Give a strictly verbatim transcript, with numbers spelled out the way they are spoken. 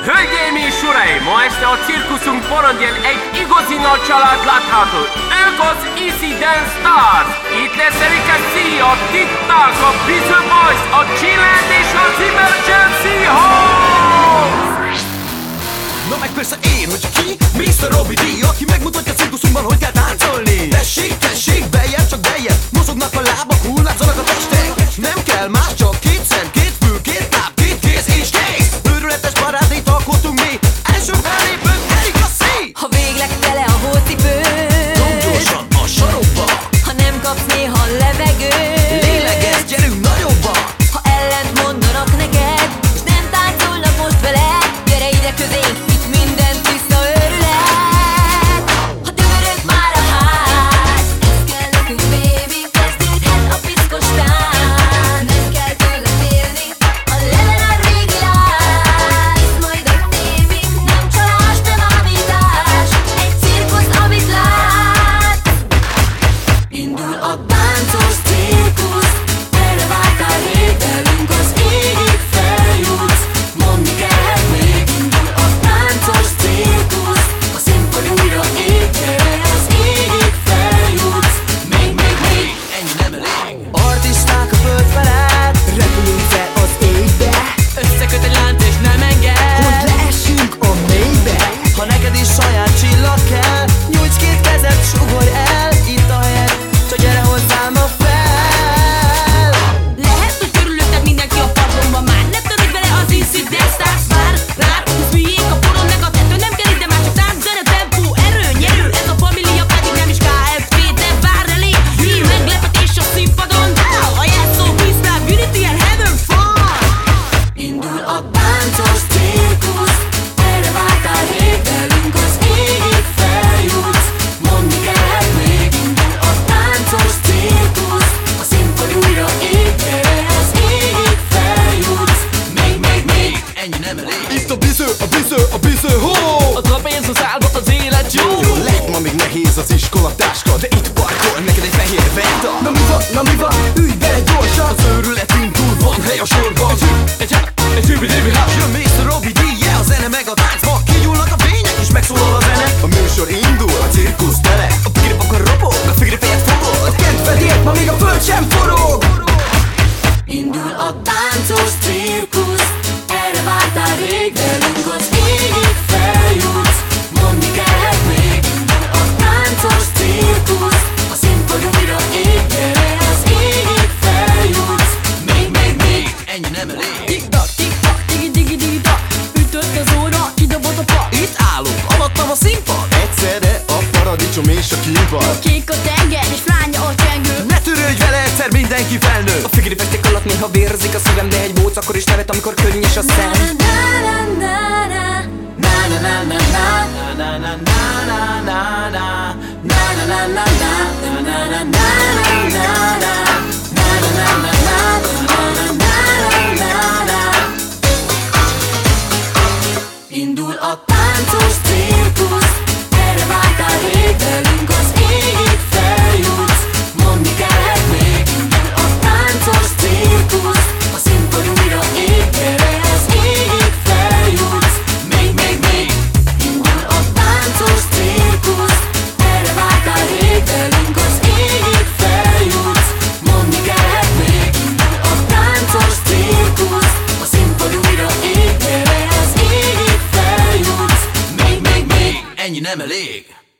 Hölgyeim és uraim, ma este a cirkuszunk porondján egy igazi nagy család látható. Ők az Easy Dance Stars. Itt lesz Erika C, a Tic-Tac, a Beastie Boys, a Chillend és az Emergency House. Na meg persze én, hogy ki? miszter Robbie D, aki megmutatja a cirkuszunkban, hogy kell táncolni. Tessék, tessék, beljebb, csak beljebb. Mozognak a lábak, hullámzanak a testek. Nem kell más, csak két szem, két fül, két láb, két kéz és kész. Őrületes parádét alkotunk mi. Első fellépőnk Erika C. Ha végleg tele a hócipő, Dobd gyorsan a sarokba. ha nem kapsz néha levegőt, Lélegezz, gyerünk nagyobban. ha ellent mondanak neked, és nem táncolnak most veled, gyere ide közénk, itt minden tiszta őrület. Ha dühörög már a ház, ez kell nekünk, baby, kezdődhet a piszkos tánc. Nem kell tőle félni, a level a régi láz, majd a névünk nem csalás, nem ámítás, egy cirkusz, amit lát. Indul a táncos cirkusz, erre vártál rég, velünk az égig feljutsz. Mondd, mi kell még? Indul a táncos cirkusz, a színpad újra ég, gyere, az égig feljutsz. Még, még, még, Ennyi nem elég. Artisták a föld felett, repüljünk fel az égbe, Összeköt egy lánc és nem enged, hogy leessünk a mélybe. Ha neked is saját csillag kell, Nyújts két kezed, sugorj el, itt a helyed, csak gyere hozzám a fel. lehet, hogy körülötted mindenki a padlóban van már. Nem törik vele az Easy Dance Stars vár rád, hisz hülyék a poron meg a tető. Nem kell ide már csak tánc, zene, tempó, erő, nyerő. Ez a família pedig nem is ká ef cé, de vár elég hír meglepetés a színpadon. A jelszó freestyle, unity and having fun. indul a táncos cirkusz, erre vártál rég, velünk az égig feljutsz. Mondd, mi kell még? Indul a táncos cirkusz, a színpad újra ég, gyere, az égig feljutsz. még, még, még, ennyi nem elég. Itt a biző, a biző, a biző, ho! A trapéz az állva, az élet jó. Lehet ma még nehéz az iskolatáska, de itt parkol neked egy fehér venta. Na mi van, na mi van, ülj bele gyorsan. Az őrületünk túl van hely a sorban. Egy há, egy hübi-dibi há. Jön miszter Robbie D, yeah, a zene meg a tánc. Ma kigyúlnak a fények és megszólal a zene. A műsor indul, a cirkusz tele. A pigrip akkor robog, a figri fejet fogod. A kent fedélt, ma még a föld sem forog. Indul a táncos cirkusz, erre vártál rég, velünk az égig feljutsz. Mondd, mi kell még? Indul a táncos cirkusz, a színpad újra ég, gyere, az égig feljutsz. Még, még, még, ennyi nem elég. Tik-tak, tik-tak, digi-digi-digi-tak. Ütött az óra, kidobott a pak. Itt állunk, alattam a színpad. Egyszerre a paradicsom és a kínpad. Kék a tenger és lánya a csengő. Ne törődj vele, egyszer mindenki felnő. A figri festék alatt néha vérzik a szívem, de egy bóc akkor is nevet, amikor könnyes a szem. Indul a táncos cirkusz, erre vártál rég, velünk az égig feljutsz. Mondd, mi kell még? Indul a táncos cirkusz, a színpad újra ég, gyere, az égig feljutsz. Még, még, még, Indul a táncos cirkusz, erre vártál rég, velünk az égig feljutsz. Mondd, mi kell még? Indul a táncos cirkusz, a színpad újra ég, gyere, az égig feljutsz. még, még, még, ennyi nem elég.